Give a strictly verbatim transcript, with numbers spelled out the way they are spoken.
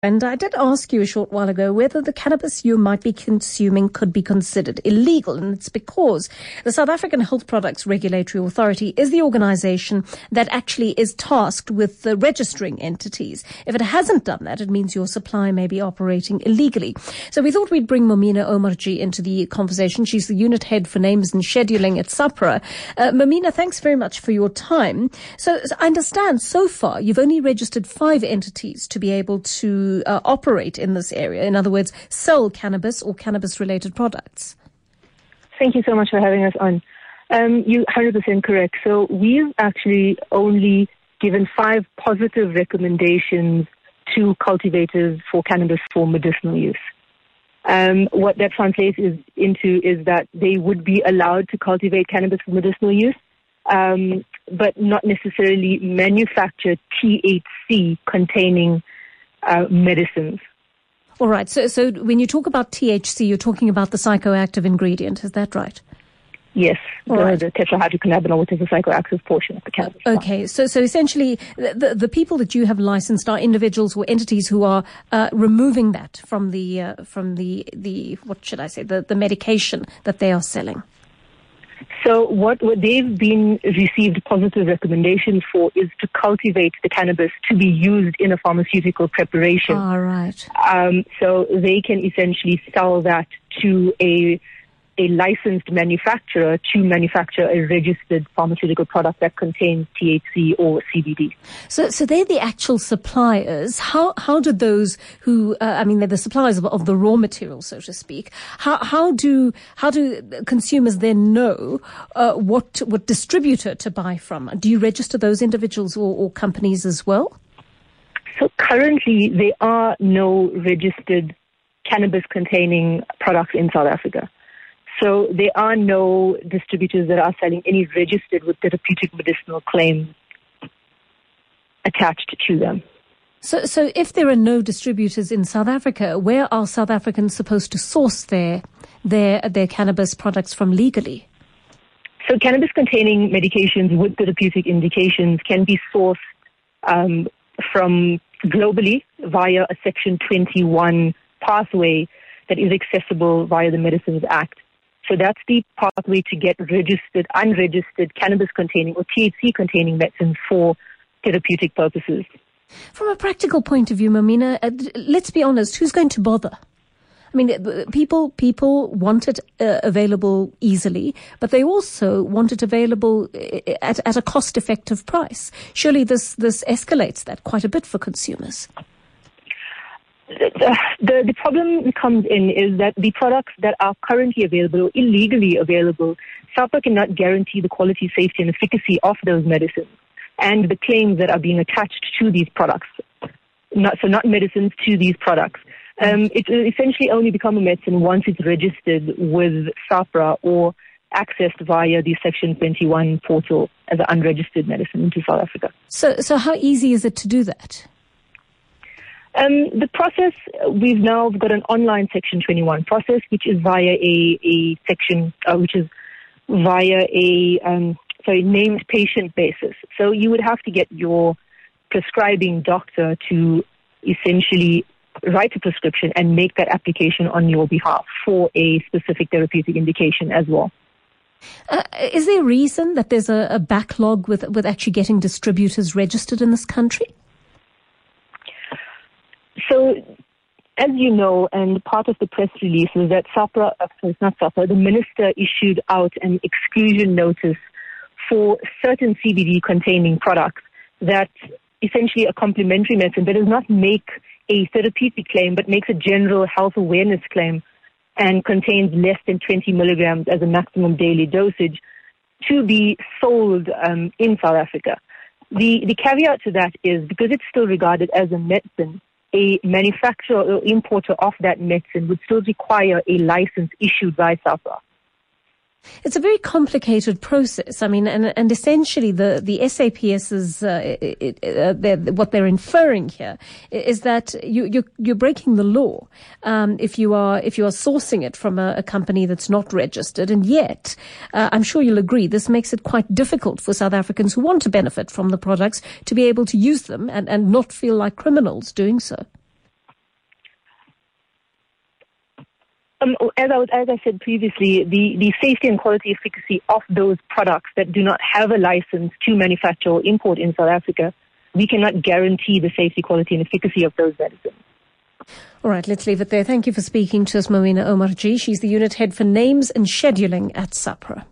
And I did ask you a short while ago whether the cannabis you might be consuming could be considered illegal. And it's because the South African Health Products Regulatory Authority is the organization that actually is tasked with uh, registering entities. If it hasn't done that, it means your supply may be operating illegally. So we thought we'd bring Momina Omarjee into the conversation. She's the unit head for names and scheduling at SAHPRA. Uh, Momina, thanks very much for your time. So, so I understand so far you've only registered five entities to be able to Uh, operate in this area, in other words, sell cannabis or cannabis-related products. Thank you so much for having us on. Um, you're one hundred percent correct. So we've actually only given five positive recommendations to cultivators for cannabis for medicinal use. Um, what that translates is, into is that they would be allowed to cultivate cannabis for medicinal use, um, but not necessarily manufacture T H C containing Uh, medicines. All right. So, so when you talk about T H C, you're talking about the psychoactive ingredient. Is that right? Yes, All the, right. the tetrahydrocannabinol, which is the psychoactive portion of the cannabis. Okay. So, so essentially, the, the, the people that you have licensed are individuals or entities who are uh, removing that from the uh, from the the what should I say the the medication that they are selling. So what, what they've been received positive recommendations for is to cultivate the cannabis to be used in a pharmaceutical preparation. All right. Um, so they can essentially sell that to a a licensed manufacturer to manufacture a registered pharmaceutical product that contains T H C or C B D. So, so they're the actual suppliers. How how do those who uh, I mean they're the suppliers of, of the raw material, so to speak. How how do how do consumers then know uh, what what distributor to buy from? Do you register those individuals or, or companies as well? So currently there are no registered cannabis-containing products in South Africa. So there are no distributors that are selling any registered with therapeutic medicinal claims attached to them. So, so if there are no distributors in South Africa, where are South Africans supposed to source their their their cannabis products from legally? So cannabis-containing medications with therapeutic indications can be sourced um, from globally via a Section twenty-one pathway that is accessible via the Medicines Act. So that's the pathway to get registered, unregistered cannabis-containing or T H C-containing medicines for therapeutic purposes. From a practical point of view, Momina, uh, let's be honest, who's going to bother? I mean, people people want it uh, available easily, but they also want it available at, at a cost-effective price. Surely this, this escalates that quite a bit for consumers. The, the, the problem comes in is that the products that are currently available or illegally available, SAHPRA cannot guarantee the quality, safety, and efficacy of those medicines and the claims that are being attached to these products. Not, so not medicines, to these products. Um, it will essentially only become a medicine once it's registered with SAHPRA or accessed via the Section twenty-one portal as an unregistered medicine into South Africa. So, so how easy is it to do that? Um, the process, we've now got an online Section twenty-one process, which is via a, a section, uh, which is via a, um, sorry, named patient basis. So you would have to get your prescribing doctor to essentially write a prescription and make that application on your behalf for a specific therapeutic indication as well. Uh, is there a reason that there's a, a backlog with, with actually getting distributors registered in this country? So, as you know, and part of the press release is that SAHPRA, uh, sorry, it's not SAHPRA, the minister issued out an exclusion notice for certain C B D-containing products that essentially a complementary medicine that does not make a therapeutic claim but makes a general health awareness claim and contains less than twenty milligrams as a maximum daily dosage to be sold um, in South Africa. The, the caveat to that is because it's still regarded as a medicine, a manufacturer or importer of that medicine would still require a license issued by SAHPRA. It's a very complicated process. I mean, and, and essentially the, the SAPS's, uh, it, uh, they're, what they're inferring here is that you, you're, you're breaking the law um, if you are if you are sourcing it from a, a company that's not registered. And yet, uh, I'm sure you'll agree, this makes it quite difficult for South Africans who want to benefit from the products to be able to use them and, and not feel like criminals doing so. Um, as I was, as I said previously, the, the safety and quality efficacy of those products that do not have a license to manufacture or import in South Africa, we cannot guarantee the safety, quality, and efficacy of those medicines. All right, let's leave it there. Thank you for speaking to us, Moena Omarjee. She's the unit head for names and scheduling at SAHPRA.